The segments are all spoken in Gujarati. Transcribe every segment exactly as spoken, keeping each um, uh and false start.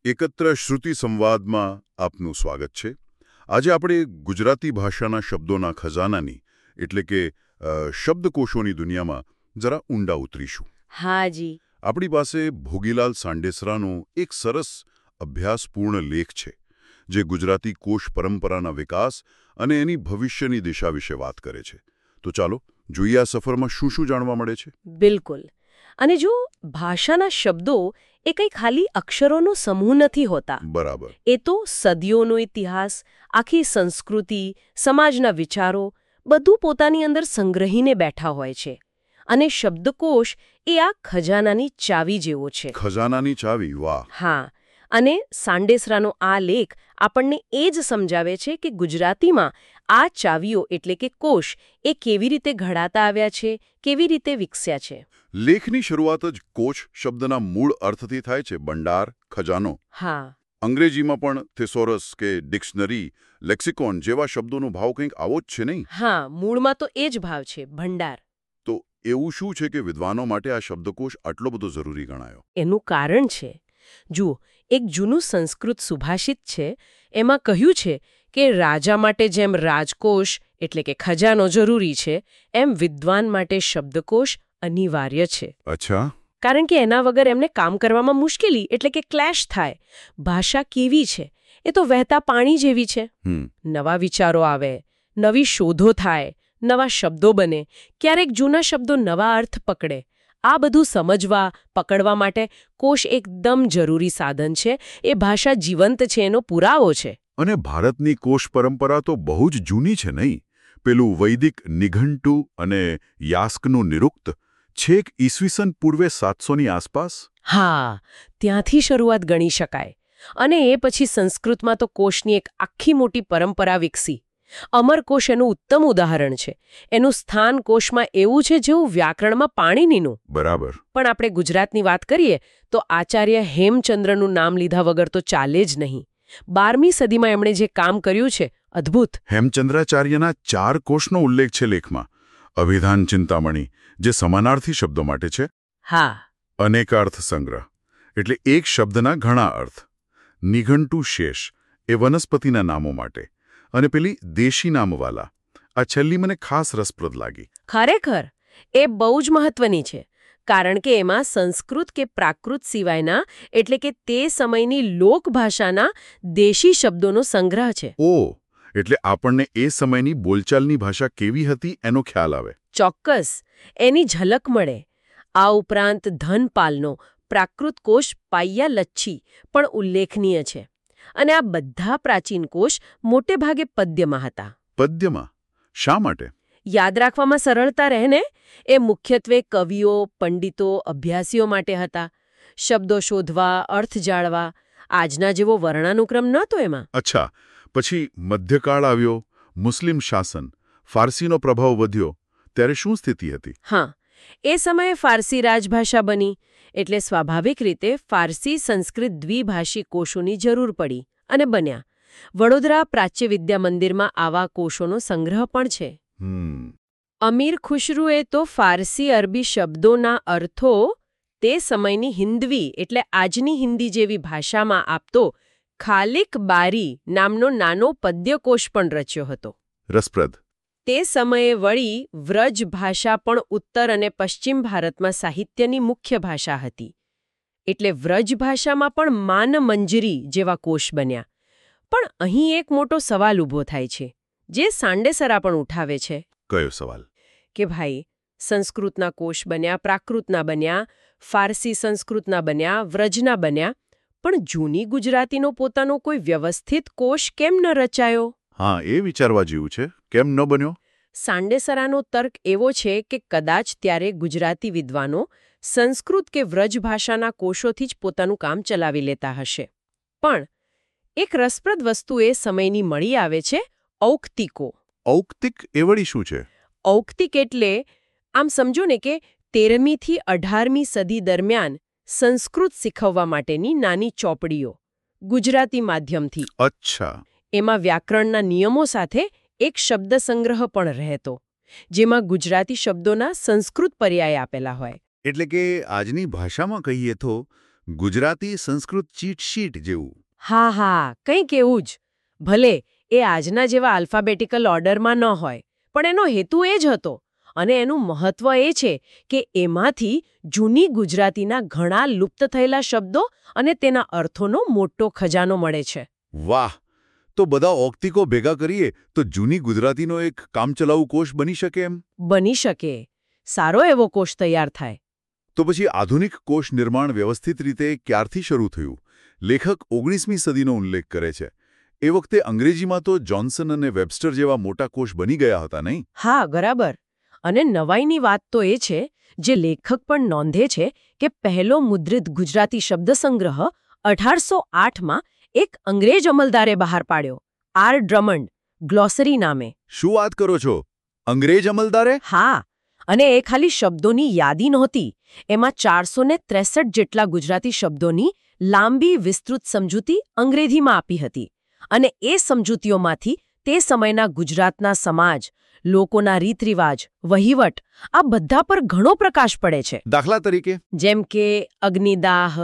એકત્ર શ્રુતિ સંવાદમાં આપનું સ્વાગત છે. આજે આપણે ગુજરાતી ભાષાના શબ્દોના ખજાનાની એટલે કે અ, શબ્દકોશોની દુનિયામાં જરા ઊંડા ઉતરીશું. હાજી. આપણી પાસે ભોગીલાલ સાંડેસરાનો એક સરસ અભ્યાસપૂર્ણ લેખ છે જે ગુજરાતી કોશ પરંપરાના વિકાસ અને એની ભવિષ્યની દિશા વિશે વાત કરે છે. તો ચાલો જોઈએ આ સફરમાં શું શું જાણવા મળે છે. બિલકુલ. અને જો ભાષાના શબ્દો એ કંઈ ખાલી અક્ષરોનો સમૂહ નથી હોતા. બરાબર. એ તો સદીઓનો ઇતિહાસ, આખી સંસ્કૃતિ, સમાજના વિચારો બધું પોતાની અંદર સંગ્રહીને બેઠા હોય છે. અને શબ્દકોશ એ આ ખજાનાની ચાવી જેવો છે. ખજાનાની ચાવી, વાહ. હા. અને સાંડેસરાનો આ લેખ આપણને એ જ સમજાવે છે કે ગુજરાતીમાં આ ચાવીઓ એટલે કે કોશ એ કેવી રીતે ઘડાતા આવ્યા છે, કેવી રીતે વિકસ્યા છે. લેખની શરૂઆત જ કોશ શબ્દના મૂળ અર્થથી થાય છે, ભંડાર, ખજાનો. હા. અંગ્રેજીમાં પણ થેસોરસ કે ડિક્શનરી, લેક્સિકોન જેવા શબ્દોનો ભાવ કંઈક આવો જ છે નહીં? હા, મૂળમાં તો એ જ ભાવ છે, ભંડાર. તો એવું શું છે કે વિદ્વાનો માટે આ શબ્દકોશ આટલો બધો જરૂરી ગણાયો? એનું કારણ છે, જુઓ, એક જૂનું સંસ્કૃત સુભાષિત છે, એમાં કહ્યું છે કે રાજા માટે જેમ રાજકોષ એટલે કે ખજાનો જરૂરી છે, એમ વિદ્વાન માટે શબ્દકોશ અનિવાર્ય છે. અચ્છા. કારણ કે એના વગર એમને કામ કરવામાં મુશ્કેલી એટલે કે ક્લેશ થાય. ભાષા કેવી છે? એ તો વહેતા પાણી જેવી છે. હમ. નવા વિચારો આવે, નવી શોધો થાય, નવા શબ્દો બને, ક્યારેક જૂના શબ્દો નવા અર્થ પકડે. આ બધું સમજવા, પકડવા માટે કોશ એકદમ જરૂરી સાધન છે. એ ભાષા જીવંત છે એનો પુરાવો છે. અને ભારતની કોશ પરંપરા તો બહુ જ જૂની છે નહીં? પેલું વૈદિક નિઘંટુ અને યાસ્કનું નિરુક્ત છેક ઈસવીસન પૂર્વે સાતસોની આસપાસ. હા, ત્યાંથી શરૂઆત ગણી શકાય. અને એ પછી સંસ્કૃતમાં તો કોશની એક આખી મોટી પરંપરા વિકસી. અમરકોશ એનું ઉત્તમ ઉદાહરણ છે. એનું સ્થાન કોશમાં એવું છે જેવું વ્યાકરણમાં પાણીનીનું. બરાબર. પણ આપણે ગુજરાતની વાત કરીએ તો આચાર્ય હેમચંદ્રનું નામ લીધા વગર તો ચાલે જ નહીં. બારમી સદીમાં એમણે જે કામ કર્યું છે, અદ્ભુત. હેમચંદ્રાચાર્યના ચાર કોશનો ઉલ્લેખ છે લેખમાં. અભિધાન ચિંતામણી, જે સમાનાર્થી શબ્દો માટે છે. હા. અનેકાર્થ સંગ્રહ એટલે એક શબ્દના ઘણા અર્થ. નિઘંટુ શેષ એ વનસ્પતિના નામો માટે. અને પેલી દેશી નામવાલા, આ છેલ્લી મને ખાસ રસપ્રદ લાગી. ખરેખર એ બહુ જ મહત્વની છે. કારણ કે એમાં સંસ્કૃત કે પ્રાકૃત સિવાયના એટલે કે તે સમયની લોકભાષાના દેશી શબ્દોનો સંગ્રહ છે. ઓ, એટલે આપણને એ સમયની બોલચાલની ભાષા કેવી હતી એનો ખ્યાલ આવે. ચોક્કસ, એની ઝલક મળે. આ ઉપરાંત ધનપાલનો પ્રાકૃત કોશ પાયા લચ્છી પણ ઉલ્લેખનીય છે. અને આ બધા પ્રાચીન કોશ મોટે ભાગે પદ્યમાં હતા. પદ્યમાં? શા માટે? યાદ રાખવામાં સરળતા રહે ને. એ મુખ્યત્વે કવિઓ, પંડિતો, અભ્યાસીઓ માટે હતા. શબ્દો શોધવા, અર્થ જાળવા. આજના જેવો વર્ણાનુક્રમ નહોતો એમાં. અચ્છા, પછી મધ્યકાળ આવ્યો, મુસ્લિમ શાસન, ફારસીનો પ્રભાવ વધ્યો, ત્યારે શું સ્થિતિ હતી? હા, એ સમયે ફારસી રાજભાષા બની. એટલે સ્વાભાવિક રીતે ફારસી સંસ્કૃત દ્વિભાષી કોશોની જરૂર પડી અને બન્યા. વડોદરા પ્રાચ્ય વિદ્યા મંદિરમાં આવા કોશોનો સંગ્રહ પણ છે. હમ. અમીર ખુશરુએ તો ફારસી અરબી શબ્દોના અર્થો તે સમયની હિન્દવી એટલે આજની હિન્દી જેવી ભાષામાં આપતો ખાલિક બારી નામનો નાનો પદ્યકોશ પણ રચ્યો હતો. રસપ્રદ. તે સમયે વળી વ્રજ ભાષા પણ ઉત્તર અને પશ્ચિમ ભારતમાં સાહિત્યની મુખ્ય ભાષા હતી. એટલે વ્રજ ભાષામાં પણ માનમંજરી જેવા કોશ બન્યા. પણ અહીં એક મોટો સવાલ ઊભો થાય છે, જે સાંડેસરા પણ ઉઠાવે છે. કયો સવાલ? કે ભાઈ, સંસ્કૃતના કોશ બન્યા, પ્રાકૃતના બન્યા, ફારસી સંસ્કૃતના બન્યા, વ્રજના બન્યા, પણ જૂની ગુજરાતીનો પોતાનો કોઈ વ્યવસ્થિત કોશ કેમ ન રચાયો? હા, એ વિચારવા જેવું છે. કેમ ન બન્યો? સાંડેસરાનો તર્ક એવો છે કે કદાચ ત્યારે ગુજરાતી વિદ્વાનો સંસ્કૃત કે વ્રજ ભાષાના કોશોથી જ પોતાનું કામ ચલાવી લેતા હશે. પણ એક રસપ્રદ વસ્તુ એ સમયની મળી આવે છે, ઔક્તિકો. ઔક્તિક એ વળી શું છે? ઔક્તિક એટલે આમ સમજો ને કે તેરમીથી અઢારમી સદી દરમિયાન સંસ્કૃત શીખવવા માટેની નાની ચોપડીઓ, ગુજરાતી માધ્યમથી. અચ્છા. એમાં વ્યાકરણના નિયમો સાથે એક શબ્દ સંગ્રહ પણ રહેતો, જેમાં ગુજરાતી શબ્દોના સંસ્કૃત પર્યાય આપેલા હોય. એટલે કે આજની ભાષામાં કહીએ તો ગુજરાતી સંસ્કૃત ચીટ શીટ જેવું. હા હા કંઈક એવું જ. ભલે એ આજના જેવા આલ્ફાબેટિકલ ઓર્ડરમાં ન હોય, પણ એનો હેતુ એ જ હતો. અને એનું મહત્વ એ છે કે એમાંથી જૂની ગુજરાતીના ઘણા લુપ્ત થયેલા શબ્દો અને તેના અર્થોનો મોટો ખજાનો મળે છે. વાહ! તો બધા ઔક્તિકો ભેગા કરીએ તો જૂની ગુજરાતીનો એક કામચલાઉ કોષ બની શકે એમ? બની શકે. સારો એવો કોષ તૈયાર થાય. તો પછી આધુનિક કોષ નિર્માણ વ્યવસ્થિત રીતે ક્યારથી શરૂ થયું? લેખક ઓગણીસમી સદીનો ઉલ્લેખ કરે છે. એ વખતે અંગ્રેજીમાં તો જોન્સન અને વેબસ્ટર જેવા મોટા કોષ બની ગયા હતા, નહીં? હા, બરાબર. અને નવાઈની વાત તો એ છે, જે લેખક પણ નોંધે છે, કે પહેલો મુદ્રિત ગુજરાતી શબ્દસંગ્રહ અઢારસો આઠમાં એક અંગ્રેજ અમલદારે બહાર પાડ્યો, આર ડ્રમન્ડ, ગ્લોસરી નામે. શું વાત કરો છો? અંગ્રેજ અમલદારે? હા, અને એ ખાલી શબ્દોની યાદી નહોતી. એમાં ચારસો ને ત્રેસઠ જેટલા ગુજરાતી શબ્દોની લાંબી વિસ્તૃત સમજૂતી અંગ્રેજીમાં આપી હતી. અને એ સમજૂતીઓમાંથી તે સમયના ગુજરાતના સમાજ, લોકોના રીતરિવાજ, વહીવટ, આ બધા પર ઘણો પ્રકાશ પડે છે. દાખલા તરીકે? જેમ કે અગ્નિદાહ,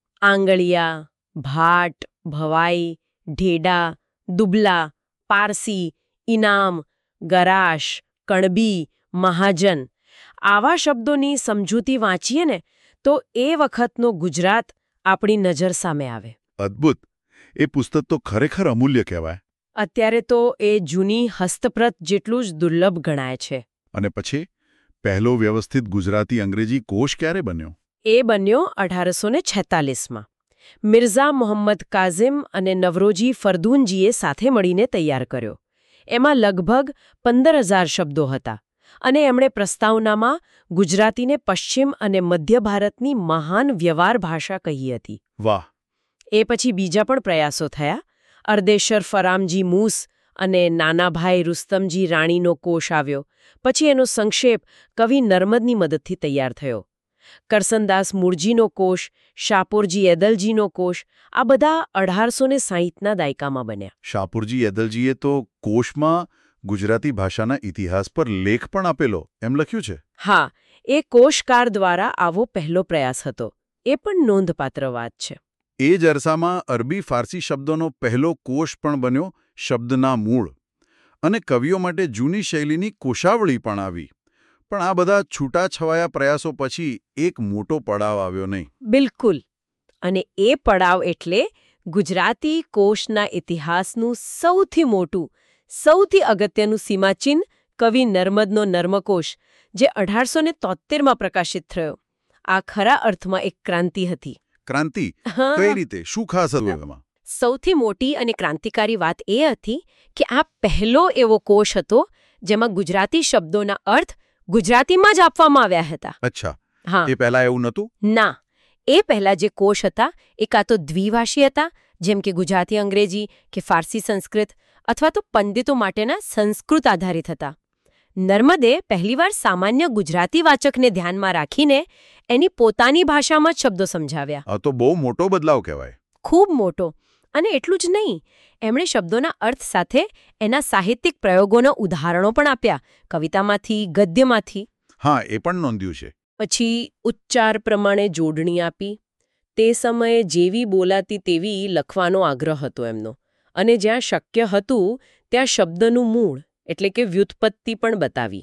આંગળિયા, ભાટ, ભવાઈ, ઢેડા, દુબલા, પારસી, ઇનામ, ગરાશ, કણબી, મહાજન. આવા શબ્દોની સમજૂતી વાંચીએ ને તો એ વખતનો ગુજરાત આપણી નજર સામે આવે. અદ્ભુત! એ પુસ્તક તો ખરેખર અમૂલ્ય કહેવાય. અત્યારે તો એ જૂની હસ્તપ્રત જેટલું જ દુર્લભ ગણાય છે. અને પછી પહેલો વ્યવસ્થિત ગુજરાતી અંગ્રેજી કોષ ક્યારે બન્યો? એ બન્યો અઢારસો ને છેતાલીસમાં. મિર્ઝા મોહમ્મદ કાઝિમ અને નવરોજી ફરદૂનજીએ સાથે મળીને તૈયાર કર્યો. એમાં લગભગ પંદર હજાર શબ્દો હતા. અને એમણે પ્રસ્તાવનામાં ગુજરાતીને પશ્ચિમ અને મધ્ય ભારતની મહાન વ્યવહાર ભાષા કહી હતી. વાહ! એ પછી બીજા પણ પ્રયાસો થયા. અર્દેશર ફરામજી મૂસ અને નાનાભાઈ રુસ્તમજી રાણીનો કોષ આવ્યો. પછી એનો સંક્ષેપ કવિ નર્મદની મદદથી તૈયાર થયો. કરસનદાસ મૂળજીનો કોષ, શાપુરજી એદલજીનો કોષ, આ બધા અઢારસો ને સાહીઠના દાયકામાં બન્યા. શાપુરજી એદલજીએ તો કોષમાં ગુજરાતી ભાષાના ઇતિહાસ પર લેખ પણ આપેલો, એમ લખ્યું છે? હા, એ કોષકાર દ્વારા આવો પહેલો પ્રયાસ હતો. એ પણ નોંધપાત્ર વાત છે. એ જ અરસામાં અરબી ફારસી શબ્દોનો પહેલો કોષ પણ બન્યો, શબ્દના મૂળ. અને કવિઓ માટે જૂની શૈલીની કોષાવળી પણ આવી. પણ આ બધા છૂટાછવાયા પ્રયાસો પછી એક મોટો પડાવ આવ્યો નહીં? બિલકુલ. અને એ પડાવ એટલે ગુજરાતી કોષના ઇતિહાસનું સૌથી મોટું, સૌથી અગત્યનું સીમાચિહ્ન કવિ નર્મદનો નર્મકોશ, જે અઢારસો ને તોતેરમાં પ્રકાશિત થયો. આ ખરા અર્થમાં એક ક્રાંતિ હતી. ક્રાંતિ? કઈ રીતે? શું ખાસ હતું એમાં? સૌથી મોટી અને ક્રાંતિકારી વાત એ હતી કે આ પહેલો એવો કોષ હતો જેમાં ગુજરાતી શબ્દોના અર્થ ગુજરાતીમાં જ આપવામાં આવ્યા હતા. અચ્છા. હા. એ પહેલા એવું નહોતું? ના. એ પહેલા જે કોષ હતા એ કાં તો દ્વિભાષી હતા, જેમ કે ગુજરાતી અંગ્રેજી કે ફારસી સંસ્કૃત, અથવા તો પંડિતો માટેના સંસ્કૃત આધારિત હતા. નર્મદે પહેલીવાર સામાન્ય ગુજરાતી વાચકને ધ્યાનમાં રાખીને એની પોતાની ભાષામાં જ શબ્દો સમજાવ્યા. આ તો બહુ મોટો બદલાવ કહેવાય. ખૂબ મોટો. અને એટલું જ નહીં, એમણે શબ્દોના અર્થ સાથે એના સાહિત્યિક પ્રયોગોના ઉદાહરણો પણ આપ્યા, કવિતામાંથી, ગદ્યમાંથી. હા, એ પણ નોંધ્યું છે. પછી ઉચ્ચાર પ્રમાણે જોડણી આપી. તે સમયે જેવી બોલાતી તેવી લખવાનો આગ્રહ હતો એમનો. અને જ્યાં શક્ય હતું ત્યાં શબ્દનું મૂળ એટલે કે વ્યુત્પત્તિ પણ બતાવી.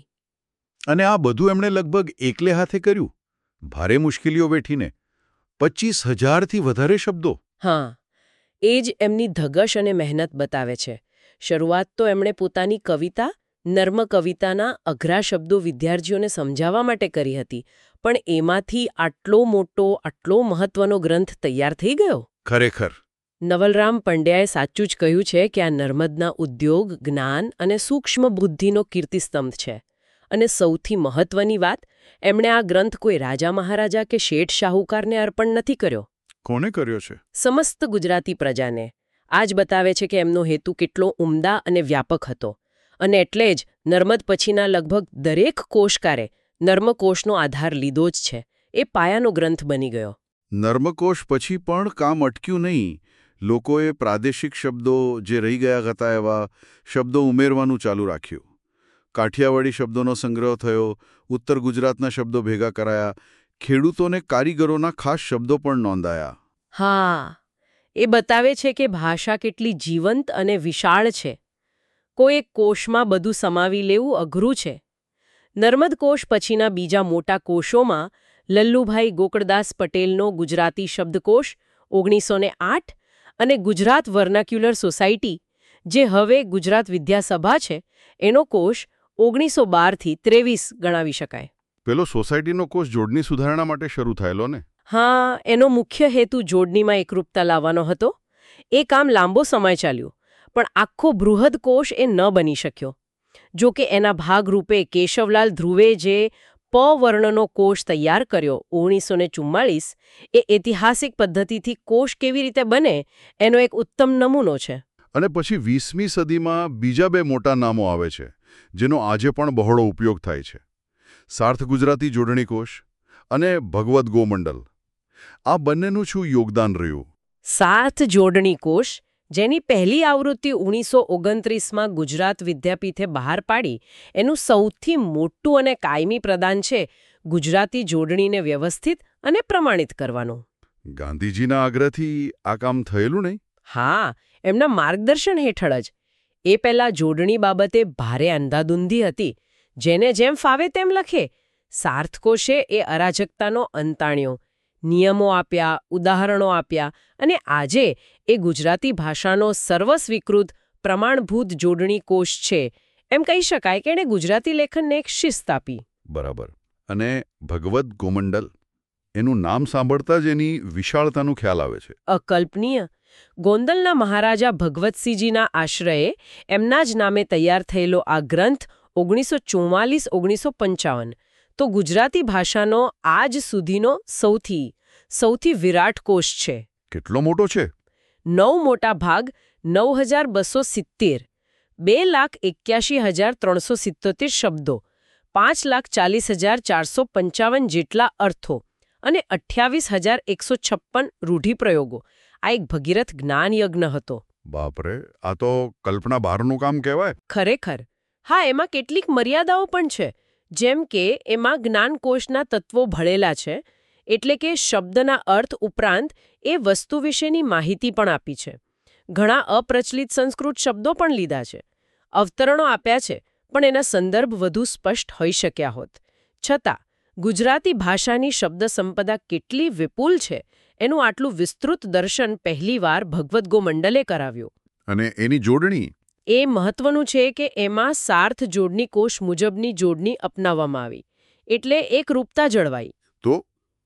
અને આ બધું એમણે લગભગ એકલે હાથે કર્યું, ભારે મુશ્કેલીઓ વેઠીને. પચીસ હજારથી વધારે શબ્દો. હા, એ જ એમની ધગશ અને મહેનત બતાવે છે. શરૂઆત તો એમણે પોતાની કવિતા, નર્મ કવિતાના અઘરા શબ્દો વિદ્યાર્થીઓને સમજાવવા માટે કરી હતી, પણ એમાંથી આટલો મોટો, આટલો મહત્વનો ગ્રંથ તૈયાર થઈ ગયો. ખરેખર. નવલરામ પંડ્યાએ સાચું જ કહ્યું છે કે આ નર્મદના ઉદ્યોગ, જ્ઞાન અને સૂક્ષ્મ બુદ્ધિનો કીર્તિસ્તંભ છે. અને સૌથી મહત્વની વાત, એમણે આ ગ્રંથ કોઈ રાજા મહારાજા કે શેઠ શાહુકારને અર્પણ નથી કર્યો. કોને કર્યો છે? સમસ્ત ગુજરાતી પ્રજાને. આ જ બતાવે છે કે એમનો હેતુ કેટલો ઉમદા અને વ્યાપક હતો. અને એટલે જ નર્મદ પછીના લગભગ દરેક કોષકારે નર્મકોશનો આધાર લીધો જ છે. એ પાયાનો ગ્રંથ બની ગયો. નર્મકોશ પછી પણ કામ અટક્યું નહીં. લોકોએ પ્રાદેશિક શબ્દો, જે રહી ગયા હતા એવા શબ્દો ઉમેરવાનું ચાલુ રાખ્યું. કાઠિયાવાડી શબ્દોનો સંગ્રહ થયો, ઉત્તર ગુજરાતના શબ્દો ભેગા કરાયા, ખેડૂતોને કારીગરોના ખાસ શબ્દો પણ નોંધાયા. હા, એ બતાવે છે કે ભાષા કેટલી જીવંત અને વિશાળ છે. કોઈ એક કોષમાં બધું સમાવી લેવું અઘરું છે. નર્મદ કોશ પછીના બીજા મોટા કોશોમાં લલ્લુભાઈ ગોકળદાસ પટેલનો ગુજરાતી શબ્દકોશ ઓગણીસો ને આઠ અને ગુજરાત વર્નાક્યુલર સોસાયટી, જે હવે ગુજરાત વિદ્યાસભા છે, એનો કોશ ઓગણીસો બારથી ત્રેવીસ ગણાવી શકાય. પેલો સોસાયટીનો કોષ જોડણી સુધારણા માટે શરૂ થયેલો ને? હા, એનો મુખ્ય હેતુ જોડણીમાં એકરૂપતા લાવવાનો હતો. એ કામ લાંબો સમય ચાલ્યું, પણ આખો બૃહદ કોશ એ ન બની શક્યો. જો કે એના ભાગરૂપે કેશવલાલ ધ્રુવે જે પ વર્ણનો કોશ તૈયાર કર્યો ઓગણીસો ને ચુમ્માળીસ, એ ઐતિહાસિક પદ્ધતિથી કોશ કેવી રીતે બને એનો એક ઉત્તમ નમૂનો છે. અને પછી વીસમી સદીમાં બીજા બે મોટા નામો આવે છે, જેનો આજે પણ બહોળો ઉપયોગ થાય છે: સાર્થ ગુજરાતી જોડણી કોશ અને ભગવદ્ ગોમંડલ. આ બંનેનું શું યોગદાન રહ્યું? સાર્થ જોડણી કોશ, જેની પહેલી આવૃત્તિ ઓગણીસો ઓગણત્રીસમાં ગુજરાત વિદ્યાપીઠે બહાર પાડી, એનું સૌથી મોટું અને કાયમી પ્રદાન છે ગુજરાતી જોડણીને વ્યવસ્થિત અને પ્રમાણિત કરવાનું. ગાંધીજીના આગ્રહથી આ કામ થયેલું નહીં? હા, એમના માર્ગદર્શન હેઠળ જ. એ પહેલા જોડણી બાબતે ભારે અંધાધૂંધી હતી. જેને જેમ ફાવે તેમ લખે. સાર્થકોશે એ અરાજકતાનો અંત આણ્યો, નિયમો આપ્યા, ઉદાહરણો આપ્યા, અને આજે એ ગુજરાતી ભાષાનો સર્વસ્વીકૃત પ્રમાણભૂત જોડણી કોશ છે. એમ કહી શકાય કે એણે ગુજરાતી લેખનને એક શિસ્ત આપી. બરાબર. અને ભગવદ્ ગોમંડલ, એનું નામ સાંભળતા જ એની વિશાળતાનું ખ્યાલ આવે છે. અકલ્પનીય. ગોંદલના મહારાજા ભગવતસિંહજીના આશ્રયે એમના જ નામે તૈયાર થયેલો આ ગ્રંથ ઓગણીસો ચુમ્માલીસ ઓગણીસો પંચાવન તો ગુજરાતી ભાષાનો આજ સુધીનો સૌથી સૌથી વિરાટ કોશ છે. કેટલો મોટો છે? નવ મોટા ભાગ, નવ હજાર બસો સિત્તેર, બે લાખ એક્યાસી હજાર ત્રણસો સિત્તોતેર શબ્દો, પાંચ લાખ ચાલીસ હજાર ચારસો પંચાવન જેટલા અર્થો અને અઠ્યાવીસ હજાર એકસો છપ્પન રૂઢિપ્રયોગો. આ એક ભગીરથ જ્ઞાન યજ્ઞ હતો. બાપરે, આ તો કલ્પના બહારનું કામ કહેવાય. ખરેખર. હા, એમાં કેટલીક મર્યાદાઓ પણ છે. જેમ કે એમાં જ્ઞાનકોશના તત્વો ભળેલા છે, એટલે કે શબ્દના અર્થ ઉપરાંત એ વસ્તુ વિશેની માહિતી પણ આપી છે. ઘણા અપ્રચલિત સંસ્કૃત શબ્દો પણ લીધા છે. અવતરણો આપ્યા છે, પણ એના સંદર્ભ વધુ સ્પષ્ટ હોઈ શક્યા હોત. છતાં ગુજરાતી ભાષાની શબ્દ સંપદા કેટલી વિપુલ છે એનું આટલું વિસ્તૃત દર્શન પહેલીવાર ભગવદ્ ગોમંડલે કરાવ્યું. અને એની જોડણી? એ મહત્વનું છે કે એમાં સાર્થ જોડણી કોશ મુજબની જોડણી અપનાવવામાં આવી, એટલે એક રૂપતા જળવાઈ. તો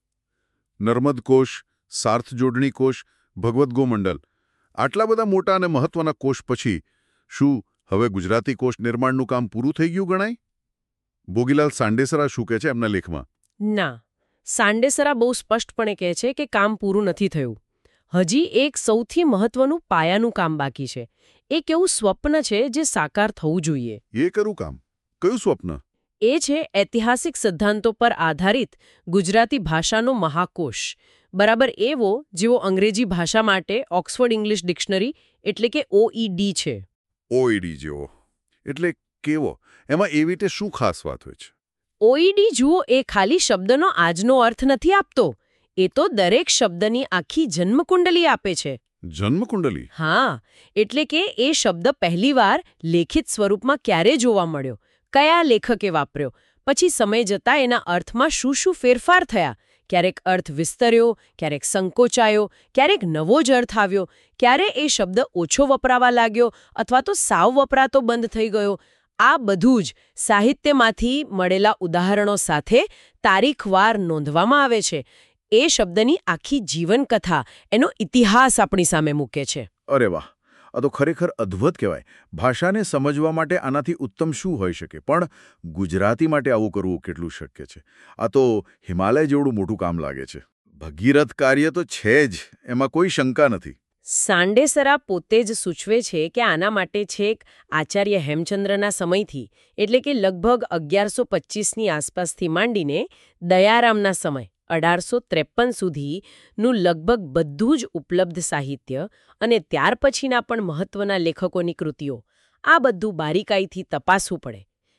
નર્મદ કોશ, સાર્થ જોડણી કોશ, ભગવદ્ ગોમંડલ, આટલા બધા મોટા અને મહત્વના કોશ પછી શું હવે ગુજરાતી કોશ નિર્માણનું કામ પૂરું થઈ ગયું ગણાય? ભોગીલાલ સાંડેસરા શું કહે છે એમના લેખમાં? ના, સાંડેસરા બહુ સ્પષ્ટપણે કહે છે કે કામ પૂરું નથી થયું. હજી એક સૌથી મહત્વનું પાયાનું કામ બાકી છે. એક એવું સ્વપ્ન છે જે સાકાર થવું જોઈએ. એ કરું કામ? કયું સ્વપ્ન? એ છે ઐતિહાસિક સિદ્ધાંતો પર આધારિત ગુજરાતી ભાષાનો મહાકોશ, બરાબર એવો જેવો અંગ્રેજી ભાષા માટે ઓક્સફર્ડ ઇંગ્લિશ ડિક્શનરી એટલે કે ઓઈડી છે. ઓઈડી જેવો એટલે કેવો? એમાં એવી રીતે શું ખાસ વાત હોય છે? ઓઈડી જુઓ, એ ખાલી શબ્દનો આજનો અર્થ નથી આપતો. એ તો દરેક શબ્દની આખી જન્મકુંડલી આપે છે. જન્મકુંડલી? હા, એટલે કે એ શબ્દ પહેલીવાર લેખિત સ્વરૂપમાં ક્યારે જોવા મળ્યો, કયા લેખકે વાપર્યો, પછી સમય જતાં એના અર્થમાં શું શું ફેરફાર થયા, ક્યારેક અર્થ વિસ્તર્યો, ક્યારેક સંકોચાયો, ક્યારેક નવો જ અર્થ આવ્યો, ક્યારે એ શબ્દ ઓછો વપરાવા લાગ્યો અથવા તો સાવ વપરાતો બંધ થઈ ગયો. આ બધું જ સાહિત્યમાંથી મળેલા ઉદાહરણો સાથે તારીખવાર નોંધવામાં આવે છે. એ શબ્દની આખી જીવનકથા, એનો ઇતિહાસ આપણી સામે મૂકે છે. અરે વાહ, આ તો ખરેખર અદ્ભુત કહેવાય. ભાષાને સમજવા માટે આનાથી ઉત્તમ શું હોઈ શકે? પણ ગુજરાતી માટે આવું કરવું કેટલું શક્ય છે? આ તો હિમાલય જેવડું મોટું કામ લાગે છે. ભગીરથ કાર્ય તો છે જ, એમાં કોઈ શંકા નથી. સાંડેસરા પોતે જ સૂચવે છે કે આના માટે છેક આચાર્ય હેમચંદ્રના સમયથી, એટલે કે લગભગ અગિયારસો પચીસની આસપાસથી માંડીને દયારામના સમય અઢારસો ત્રેપન સુધીનું લગભગ બધું જ ઉપલબ્ધ સાહિત્ય અને ત્યાર પછીના પણ મહત્વના લેખકોની કૃતિઓ, આ બધું બારીકાઈથી તપાસવું પડે.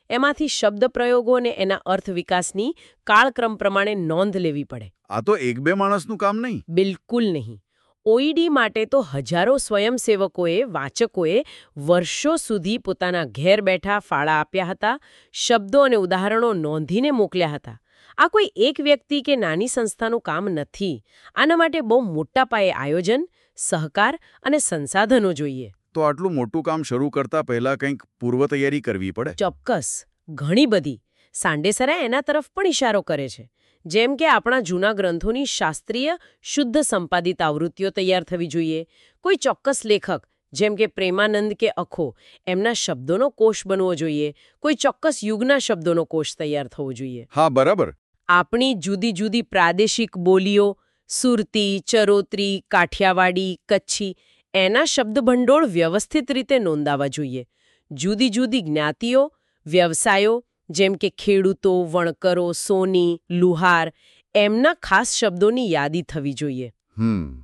એમાંથી શબ્દ પ્રયોગો અને એના અર્થ વિકાસની કાળક્રમ પ્રમાણે નોંધ લેવી પડે. આ તો એક બે માણસનું કામ નહીં. બિલકુલ નહીં. ઓઈડી માટે તો હજારો સ્વયંસેવકોએ વાચકોએ વર્ષો સુધી પોતાના ઘેર બેઠા ફાળા આપ્યા હતા, શબ્દો અને ઉદાહરણો નોંધીને મોકલ્યા હતા. આ કોઈ એક વ્યક્તિ કે નાની સંસ્થાનું કામ નથી. આના માટે બહુ મોટા પાયે આયોજન, સહકાર અને સંસાધનો જોઈએ. તો આટલું મોટું કામ શરૂ કરતા પહેલા કંઈક પૂર્વ તૈયારી કરવી પડે. ચોક્કસ, ઘણી બધી. સાંડેસરા એના તરફ પણ ઇશારો કરે છે. જેમ કે આપણા જૂના ગ્રંથોની શાસ્ત્રીય શુદ્ધ સંપાદિત આવૃત્તિઓ તૈયાર થવી જોઈએ. કોઈ ચોક્કસ લેખક જેમ કે પ્રેમાનંદ કે અખો એમના શબ્દોનો કોષ બનવો જોઈએ. કોઈ ચોક્કસ યુગના શબ્દોનો કોષ તૈયાર થવો જોઈએ. હા, બરાબર. આપણી જુદી જુદી પ્રાદેશિક બોલીઓ, સુરતી, ચરોતરી, કાઠિયાવાડી, કચ્છી એના શબ્દભંડોળ વ્યવસ્થિત રીતે નોંધાવા જોઈએ. જુદી જુદી જ્ઞાતિઓ, વ્યવસાયો જેમ કે ખેડૂતો, વણકરો, સોની, લુહાર એમના ખાસ શબ્દોની યાદી થવી જોઈએ. હમ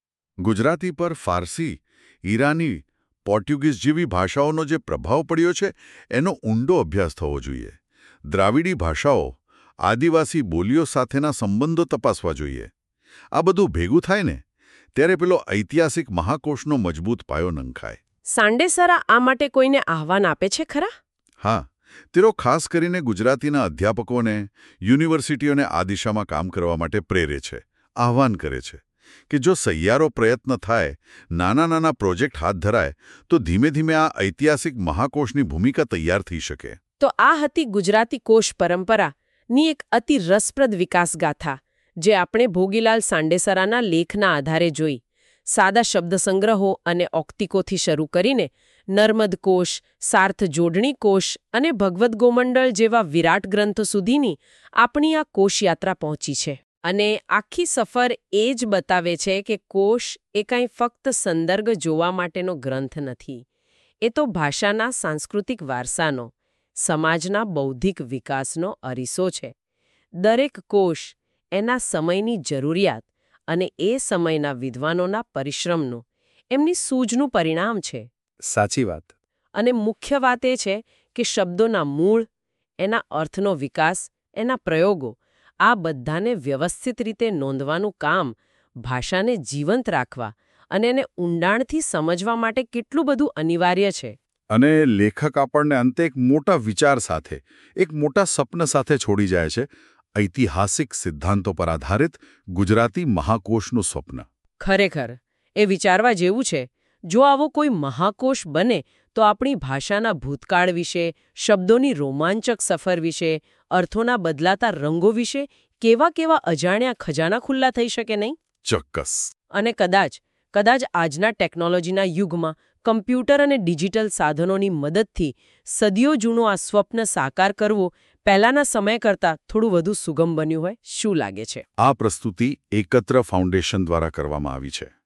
ગુજરાતી પર ફારસી, ઈરાની, પોર્ટુગીઝ જેવી ભાષાઓનો જે પ્રભાવ પડ્યો છે એનો ઊંડો અભ્યાસ થવો જોઈએ. દ્રાવિડી ભાષાઓ, આદિવાસી બોલીઓ સાથેના સંબંધો તપાસવા જોઈએ. આ બધું ભેગું થાય ને ત્યારે પેલો ઐતિહાસિક મહાકોશનો મજબૂત પાયો નંખાય. સાંડેસરા આ માટે કોઈને આહવાન આપે છે ખરા? હા, તેઓ ખાસ કરીને ગુજરાતીના અધ્યાપકોને, યુનિવર્સિટીઓને આ દિશામાં કામ કરવા માટે પ્રેરે છે, આહવાન કરે છે કે જો સહિયારો પ્રયત્ન થાય, નાના નાના પ્રોજેક્ટ હાથ ધરાય તો ધીમે ધીમે આ ઐતિહાસિક મહાકોશની ભૂમિકા તૈયાર થઈ શકે. તો આ હતી ગુજરાતી કોશ પરંપરાની એક અતિ રસપ્રદ વિકાસગાથા જે આપણે ભોગીલાલ સાંડેસરાના લેખના આધારે જોઈ. સાદા શબ્દસંગ્રહો અને ઓક્તિકોથી શરૂ કરીને નર્મદ કોશ, સાર્થ જોડણી કોશ અને ભગવદ્ ગોમંડળ જેવા વિરાટ ગ્રંથો સુધીની આપણી આ કોશયાત્રા પહોંચી છે. અને આખી સફર એ જ બતાવે છે કે કોશ એ કાંઈ ફક્ત સંદર્ભ જોવા માટેનો ગ્રંથ નથી. એ તો ભાષાના સાંસ્કૃતિક વારસાનો, સમાજના બૌદ્ધિક વિકાસનો અરીસો છે. દરેક કોશ એના સમયની જરૂરિયાત અને એ સમયના વિદ્વાનોના પરિશ્રમનું, એમની સૂઝનું પરિણામ છે. સાચી વાત. અને મુખ્ય વાત એ છે કે શબ્દોના મૂળ, એના અર્થનો વિકાસ, એના પ્રયોગો આ બધાને વ્યવસ્થિત રીતે નોંધવાનું કામ ભાષાને જીવંત રાખવા અને એને ઊંડાણથી સમજવા માટે કેટલું બધું અનિવાર્ય છે. અને લેખક આપણને અંતે એક મોટા વિચાર સાથે, એક મોટા સપન સાથે છોડી જાય છે. ઐતિહાસિક સિદ્ધાંતો પર આધારિત ગુજરાતી મહાકોશનું સ્વપ્ન. ખરેખર એ વિચારવા જેવું છે. જો આવો કોઈ મહાકોશ બને તો આપણી ભાષાના ભૂતકાળ વિશે, શબ્દોની રોમાંચક સફર વિશે, અર્થોના બદલાતા રંગો વિશે કેવા કેવા અજાણ્યા ખજાના ખુલ્લા થઈ શકે નહીં? ચોક્કસ. અને કદાચ કદાચ આજના ટેકનોલોજીના યુગમાં કમ્પ્યુટર અને ડિજિટલ સાધનોની મદદથી સદીઓ જૂનું આ સ્વપ્ન સાકાર કરવું પહેલાના સમય કરતાં થોડું વધુ સુગમ બન્યું હોય. શું લાગે છે? આ પ્રસ્તુતિ એકત્ર ફાઉન્ડેશન દ્વારા કરવામાં આવી છે.